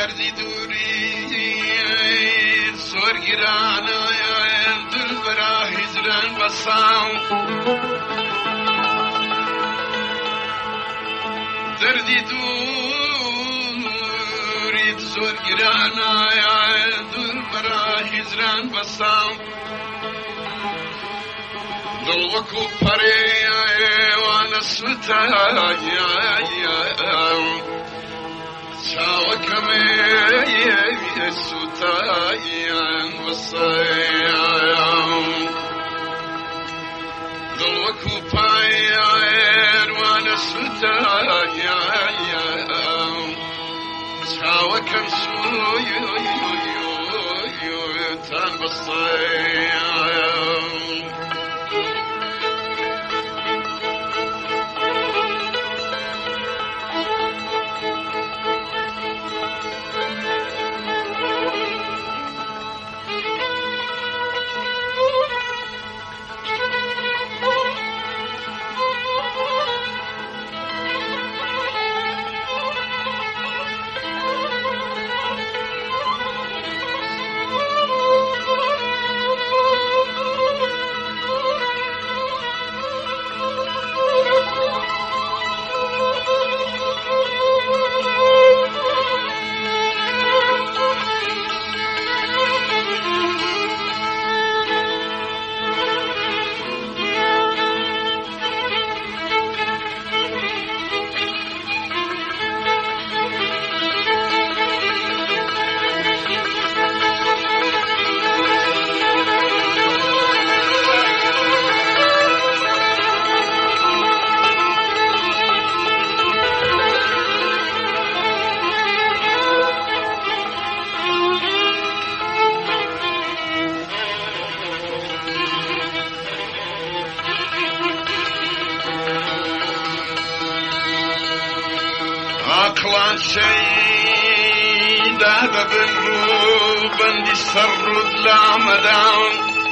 دردی دوری سرگرانه دل برا هجران بسام دردی دوری سرگرانه دل برا هجران بسام دل وکو پره وانا سوتایم شاوكمي سوتاين وصيام ذلوكو باين وانا سوتاين شاوكم سويتان بصيام عقلان شيدا بنرو بندي سرد لامدان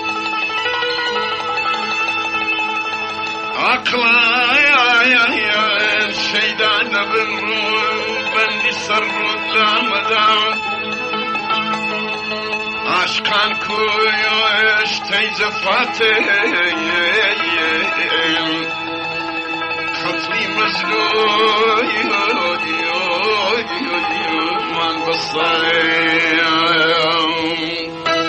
عقلان شيدا بنرو بندي سرد لامدان عشقان كويش تيزفاتي خطري مزلوي من بصيام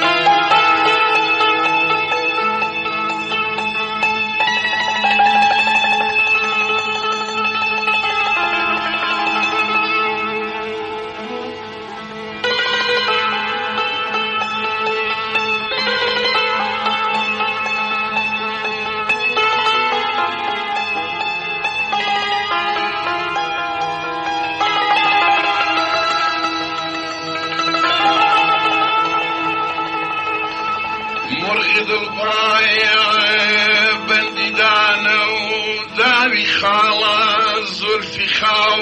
مرغد البايع بندي دانا وداوي خالا زلفي خاو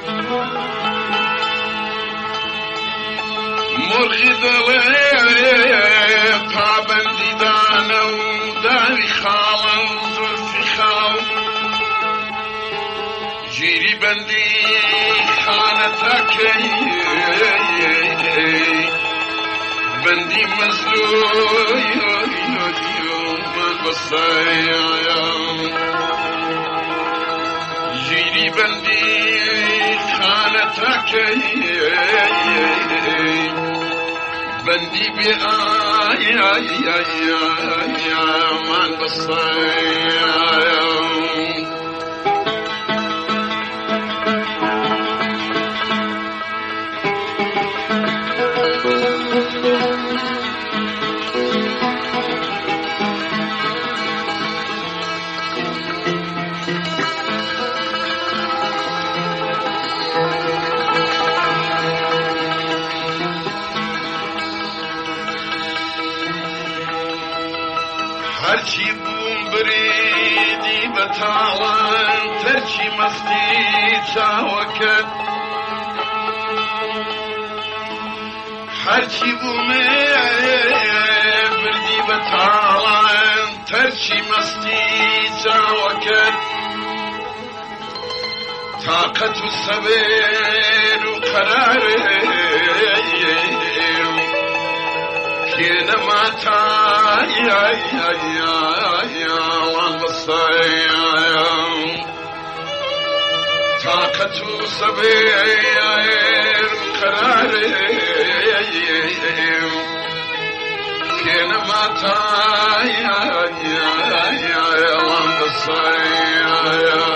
مرغد البايع بندي دانا وداوي خالا زلفي خاو جيري بندي خانتك بندي مزلوي من بصيام جيري بندي خانتك بندي من بصيام هرچی بوم بریدی بتاڵان تەرکی مەستی چاوەکەت هەرچی بوومێ بردی بەتاڵان تەرکی مەستی چاوەکەت طاقة الصبر وقرار كينا ما يا والبصير طاقة الصبر وقرار كينا ما يا والبصير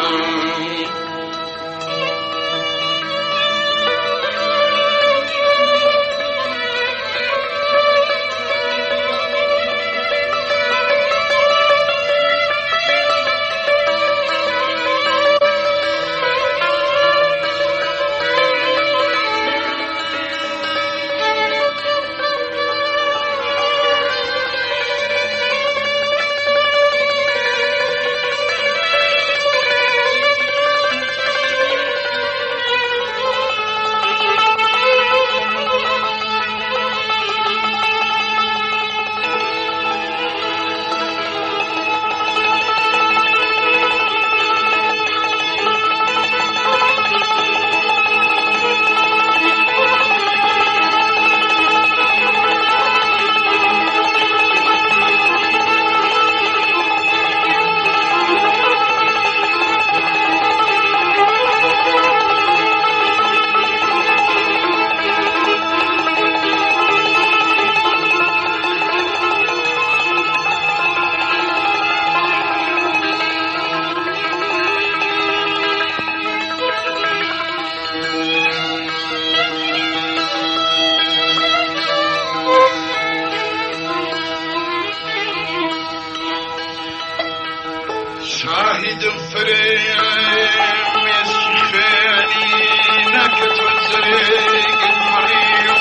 شاهد فريم يسخيني نكت وزريق المريم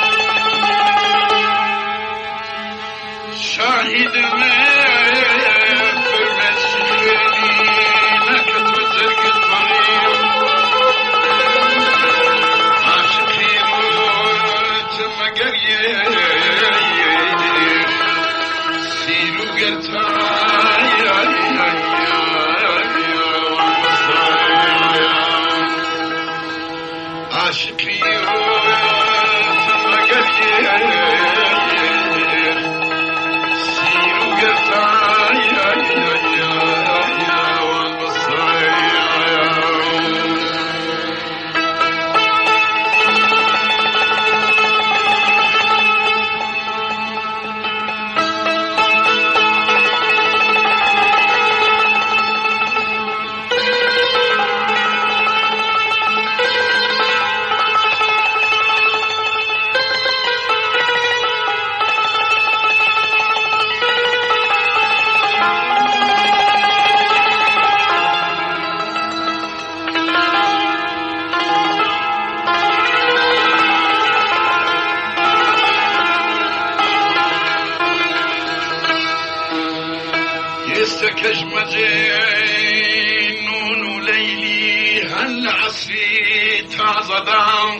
شاهد فريم يسخيني نكت وزريق المريم عاشقي موت مقريه سيلو قرتاي عاشقي ثم قريه سيرو قرتاي يستكجمجين نون ليلي هل عصري تعزدان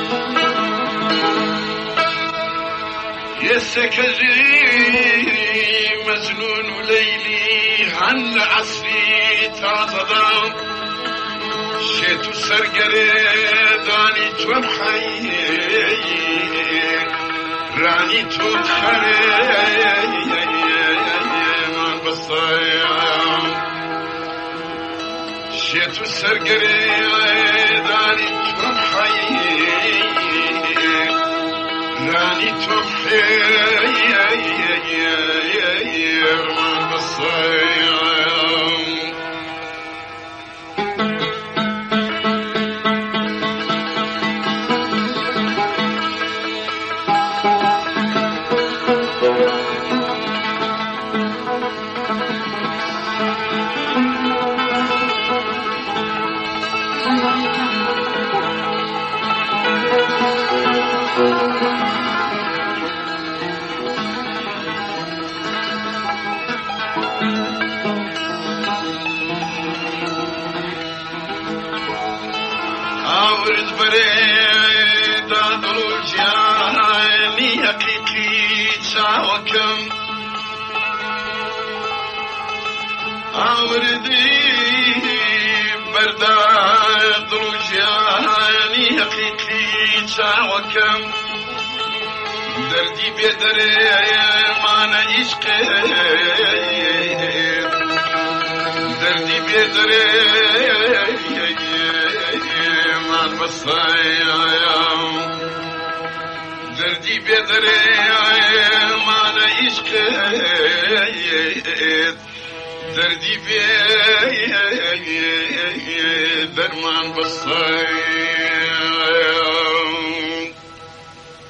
يستكجين مجنون ليلي هل عصري تعزدان شيتو سرقري داني توحي راني توخري شيتو سرقري داني توحي راني توحي رمان بصيام أورد بريد ضلوج جاني حقيقي تساوكم أوردي برداد چاوەکەم دەردی بێدەرێمانە عیشقێت دەردی بێدەرێمان بەسایە دەردی بێدەرێمانە عیشقێت دەردی بێ دەرمان بەسایە